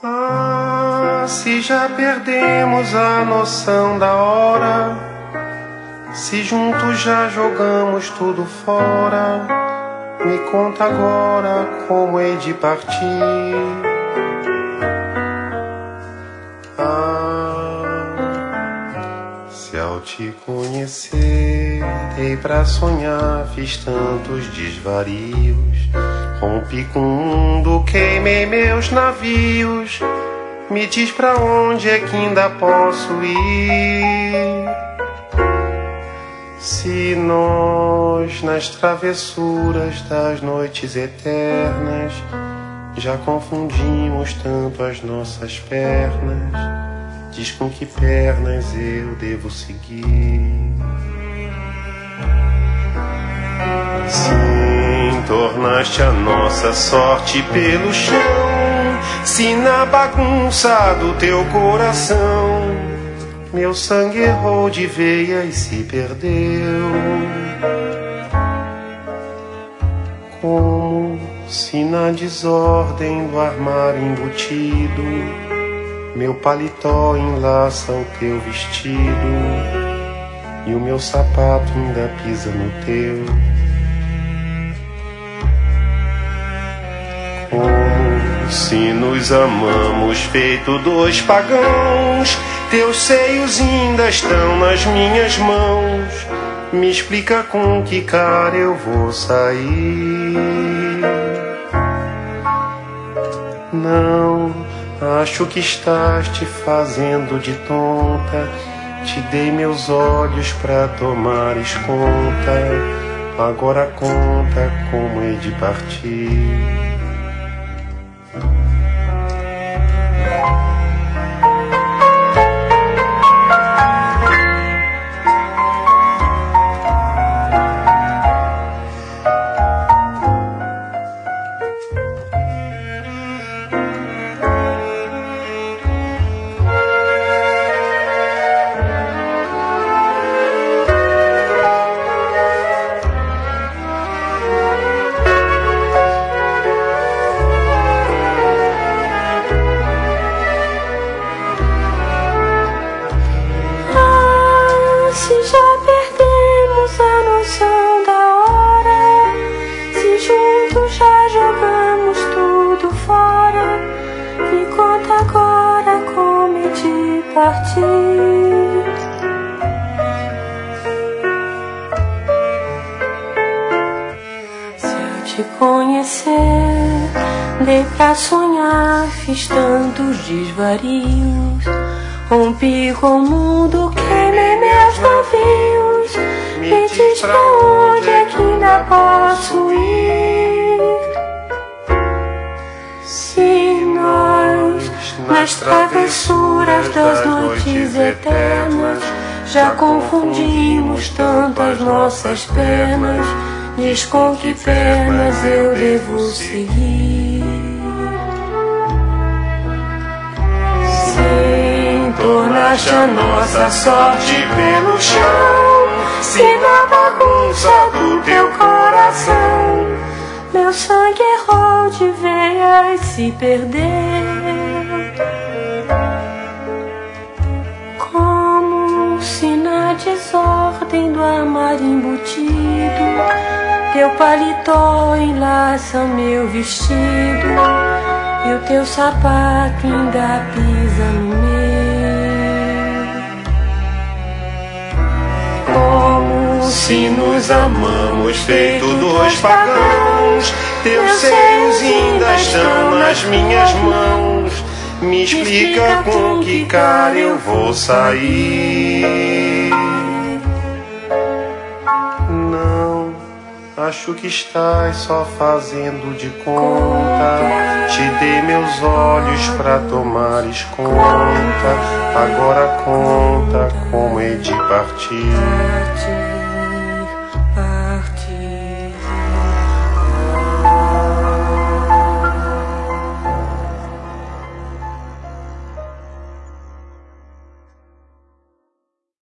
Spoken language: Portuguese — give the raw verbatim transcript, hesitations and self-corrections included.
Ah, se já perdemos a noção da hora, se juntos já jogamos tudo fora, me conta agora como hei de partir. Ah, se ao te conhecer dei pra sonhar, fiz tantos desvarios, rompi com o mundo, queimei meus navios. Me diz pra onde é que ainda posso ir, se nós nas travessuras das noites eternas já confundimos tanto as nossas pernas. Diz com que pernas eu devo seguir. Sim, tornaste a nossa sorte pelo chão, se na bagunça do teu coração meu sangue errou de veia e se perdeu. Como se na desordem do armário embutido meu paletó enlaça o teu vestido e o meu sapato ainda pisa no teu. Como se nos amamos feito dois pagãos, teus seios ainda estão nas minhas mãos. Me explica com que cara eu vou sair. Não, acho que estás te fazendo de tonta. Te dei meus olhos pra tomares conta. Agora conta como hei de partir. Se já perdemos a noção da hora, se juntos já jogamos tudo fora, me conta agora como é de partir. Se eu te conhecer, dei pra sonhar, fiz tantos desvarios, rompi com o mundo, queimei meus navios. Me diz pra onde é que ainda posso ir, se nós nas travessuras das noites eternas já confundimos tantas nossas penas. Diz com que pernas eu devo seguir. Tornaste a nossa sorte pelo chão, se na bagunça do teu coração meu sangue errou de veia e se perdeu. Como se na desordem do armário embutido teu paletó enlaça meu vestido e o teu sapato ainda pisa no meu. Se nos amamos feito dois pagãos, teus seios ainda estão nas minhas mãos. Me explica com que cara eu vou sair. Não, acho que estás só fazendo de conta. Te dei meus olhos pra tomares conta. Agora conta como hei de partir.